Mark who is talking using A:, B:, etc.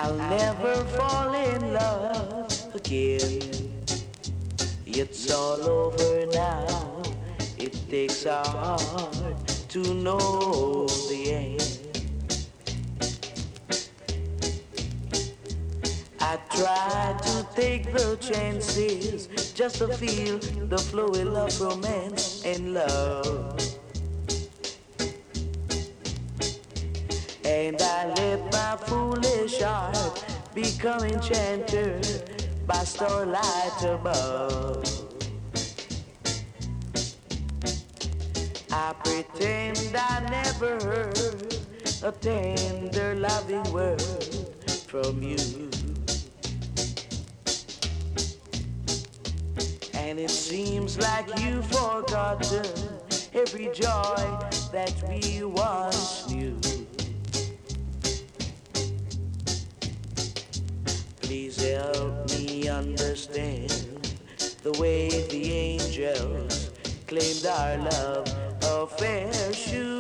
A: I'll never fall in love again. It's all over now. It takes a heart to know the end. I try to take the chances just to feel the flowing of romance and love. And I let my foolish heart become enchanted by starlight above. I pretend I never heard a tender loving word from you. And it seems like you've forgotten every joy that we once knew. Please help me understand the way the angels claimed our love a fair shoe.